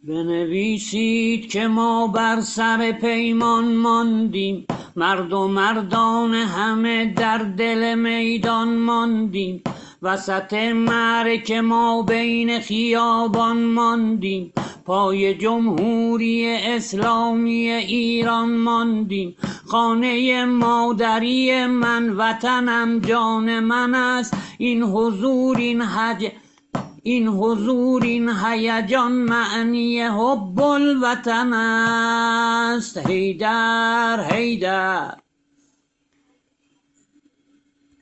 بنویسید که ما بر سر پیمان ماندیم، مرد و مردان همه در دل میدان ماندیم، وسط معرکه ما بین خیابان ماندیم، پای جمهوری اسلامی ایران ماندیم. خانه مادری من وطنم جان من است، این حضور این هیجان معنی حب الوطن است. حیدر حیدر.